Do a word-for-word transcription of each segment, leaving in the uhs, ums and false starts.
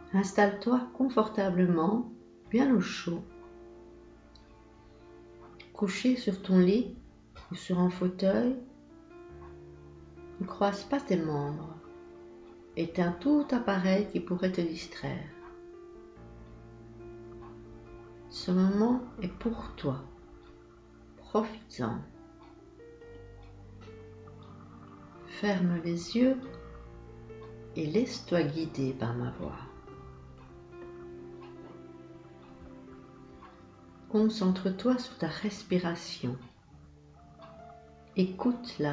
Installe-toi confortablement, bien au chaud. Couché sur ton lit ou sur un fauteuil, ne croise pas tes membres. Éteins tout appareil qui pourrait te distraire. Ce moment est pour toi. Profites-en. Ferme les yeux et laisse-toi guider par ma voix. Concentre-toi sur ta respiration. Écoute-la.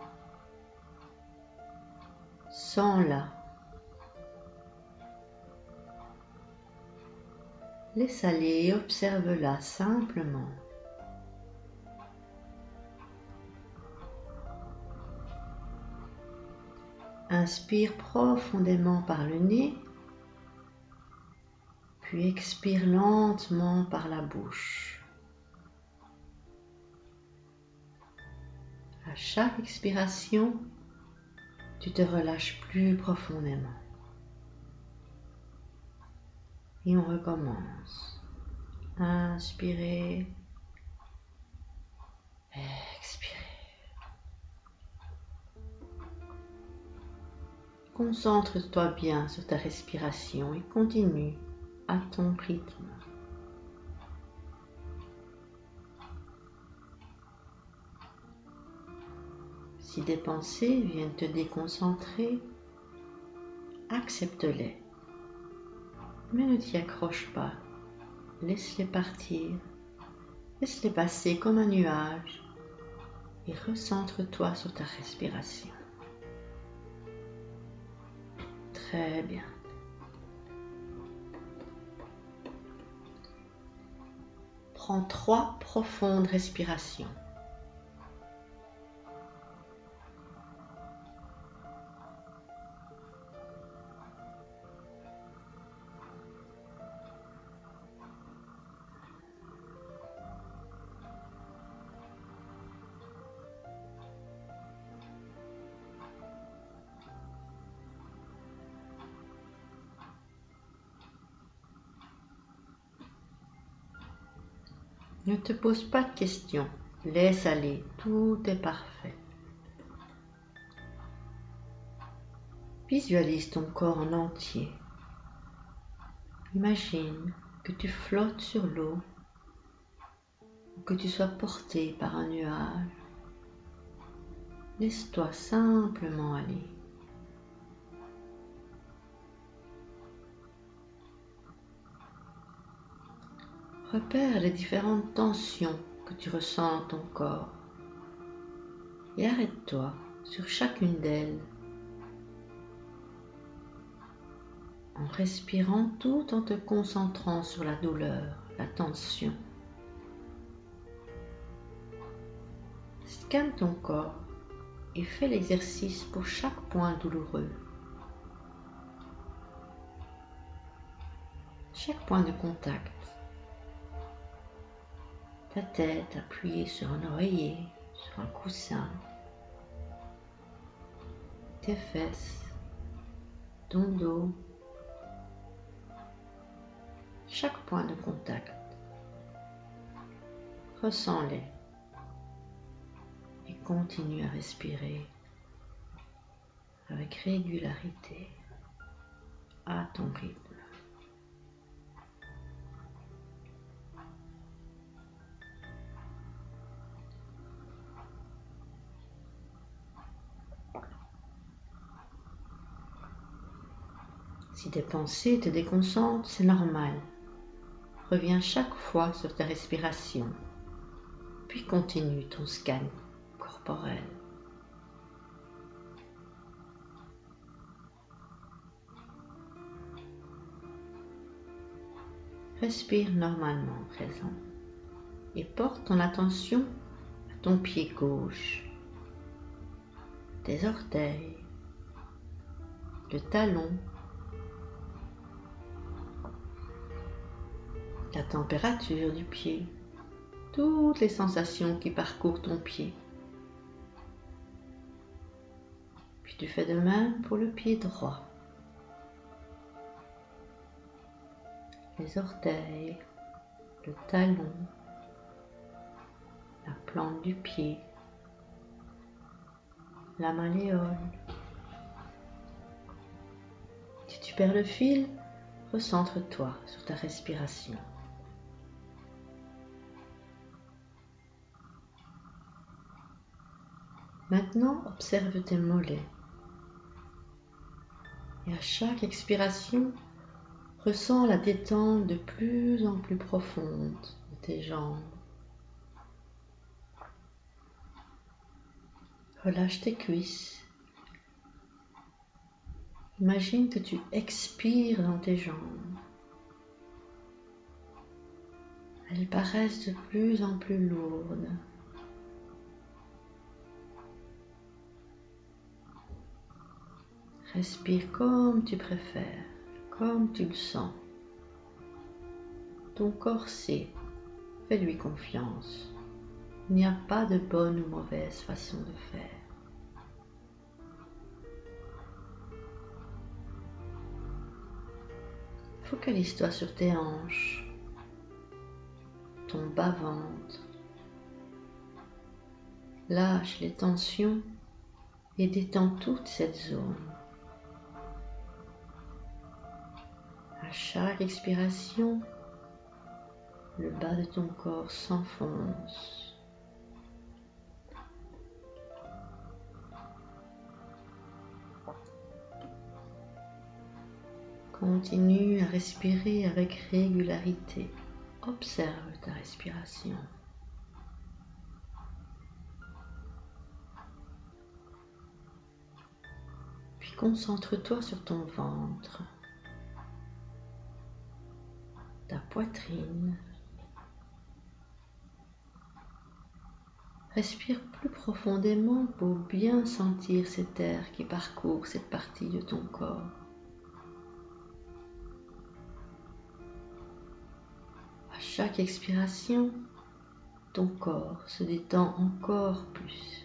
Sens-la. Laisse aller et observe-la simplement. Inspire profondément par le nez, puis expire lentement par la bouche. À chaque expiration, tu te relâches plus profondément. Et on recommence. Inspirez, expirez. Concentre-toi bien sur ta respiration et continue à ton rythme. Si des pensées viennent te déconcentrer, accepte-les. Mais ne t'y accroche pas. Laisse-les partir. Laisse-les passer comme un nuage et recentre-toi sur ta respiration. Très bien. Prends trois profondes respirations. Ne te pose pas de questions, laisse aller, tout est parfait. Visualise ton corps en entier. Imagine que tu flottes sur l'eau ou que tu sois porté par un nuage. Laisse-toi simplement aller. Repère les différentes tensions que tu ressens dans ton corps et arrête-toi sur chacune d'elles en respirant tout en te concentrant sur la douleur, la tension. Scanne ton corps et fais l'exercice pour chaque point douloureux. Chaque point de contact. Ta tête appuyée sur un oreiller, sur un coussin. Tes fesses, ton dos. Chaque point de contact. Ressens-les et continue à respirer avec régularité à ton rythme. Si des pensées te déconcentrent, c'est normal. Reviens chaque fois sur ta respiration, puis continue ton scan corporel. Respire normalement à présent et porte ton attention à ton pied gauche, tes orteils, le talon, la température du pied, toutes les sensations qui parcourent ton pied. Puis tu fais de même pour le pied droit. les orteils, le talon, la plante du pied, la malléole. Si tu perds le fil, recentre-toi sur ta respiration. Maintenant, observe tes mollets. Et à chaque expiration, ressens la détente de plus en plus profonde de tes jambes. Relâche tes cuisses. Imagine que tu expires dans tes jambes. Elles paraissent de plus en plus lourdes. Respire comme tu préfères, comme tu le sens. Ton corps sait, fais-lui confiance. Il n'y a pas de bonne ou mauvaise façon de faire. Focalise-toi sur tes hanches, ton bas-ventre. Lâche les tensions et détends toute cette zone. À chaque expiration, le bas de ton corps s'enfonce. Continue à respirer avec régularité. Observe ta respiration. Puis concentre-toi sur ton ventre, ta poitrine. Respire plus profondément pour bien sentir cet air qui parcourt cette partie de ton corps. À chaque expiration, ton corps se détend encore plus.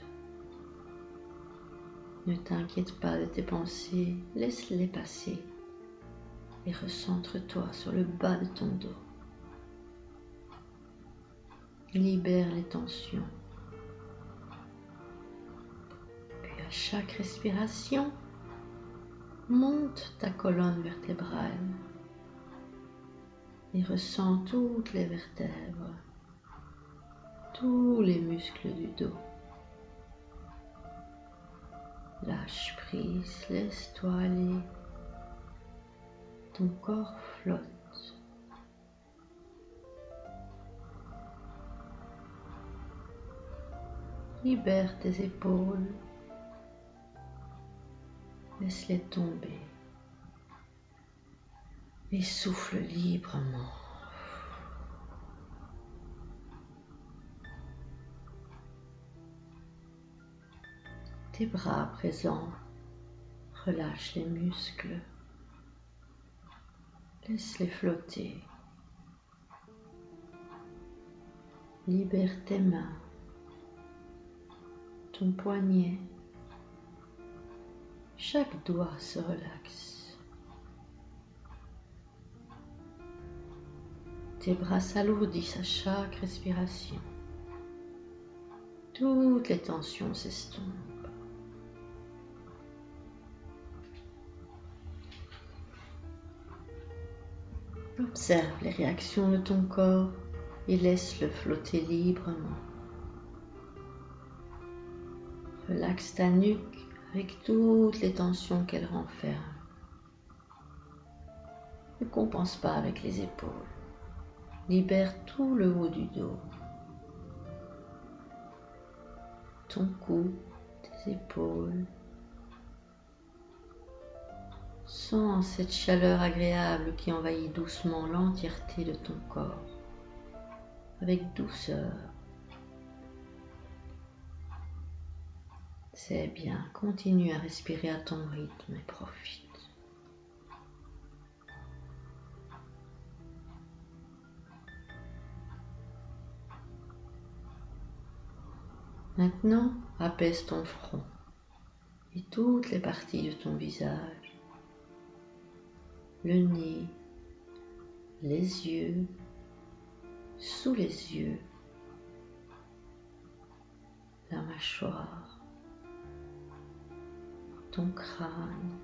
Ne t'inquiète pas de tes pensées, laisse-les passer et recentre-toi sur le bas de ton dos. Libère les tensions. Puis à chaque respiration, monte ta colonne vertébrale et ressens toutes les vertèbres, tous les muscles du dos. Lâche prise, laisse-toi aller. Ton corps flotte. Libère tes épaules. Laisse-les tomber. Et souffle librement. Tes bras présents, relâche les muscles. Laisse-les flotter. Libère tes mains, ton poignet. Chaque doigt se relaxe. Tes bras s'alourdissent à chaque respiration. Toutes les tensions s'estompent. Observe les réactions de ton corps et laisse-le flotter librement. Relaxe ta nuque avec toutes les tensions qu'elle renferme. Ne compense pas avec les épaules. Libère tout le haut du dos. Ton cou, tes épaules. Sens cette chaleur agréable qui envahit doucement l'entièreté de ton corps, avec douceur. C'est bien, continue à respirer à ton rythme et profite. Maintenant, apaise ton front et toutes les parties de ton visage. Le nez, les yeux, sous les yeux, la mâchoire, ton crâne,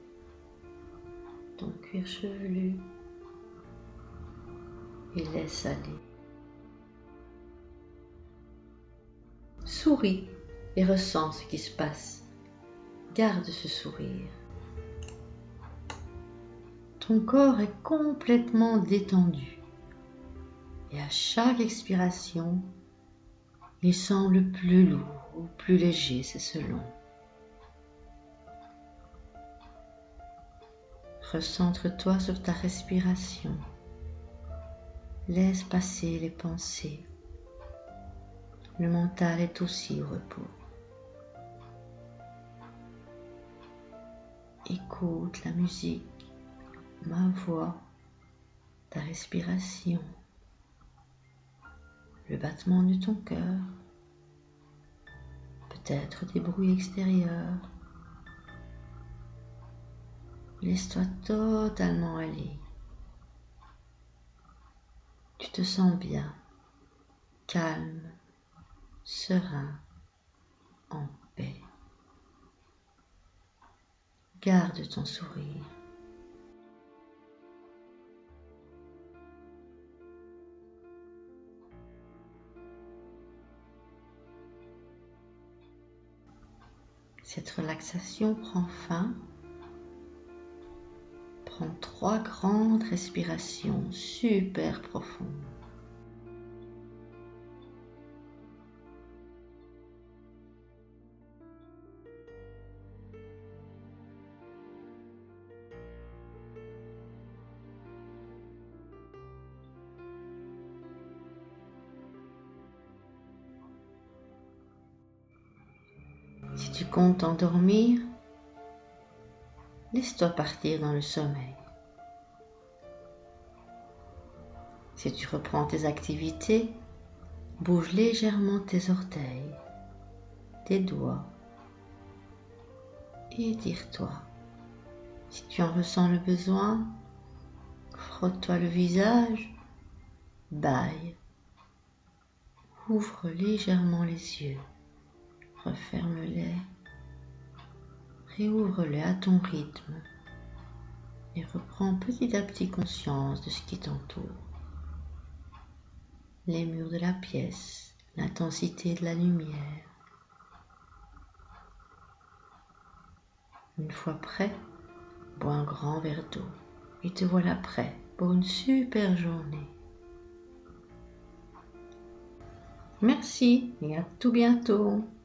ton cuir chevelu, et laisse aller. Souris et ressens ce qui se passe. Garde ce sourire. Ton corps est complètement détendu et à chaque expiration, il semble plus lourd ou plus léger, c'est selon. Recentre-toi sur ta respiration. Laisse passer les pensées. Le mental est aussi au repos. Écoute la musique, ma voix, ta respiration, le battement de ton cœur, peut-être des bruits extérieurs. Laisse-toi totalement aller. Tu te sens bien, calme, serein, en paix. Garde ton sourire. Cette relaxation prend fin. Prends trois grandes respirations super profondes. Si tu comptes endormir, laisse-toi partir dans le sommeil. Si tu reprends tes activités, bouge légèrement tes orteils, tes doigts et étire-toi. Si tu en ressens le besoin, frotte-toi le visage, bâille. Ouvre légèrement les yeux, referme-les, réouvre-les à ton rythme et reprends petit à petit conscience de ce qui t'entoure. Les murs de la pièce, l'intensité de la lumière. Une fois prêt, bois un grand verre d'eau et te voilà prêt pour une super journée. Merci et à tout bientôt.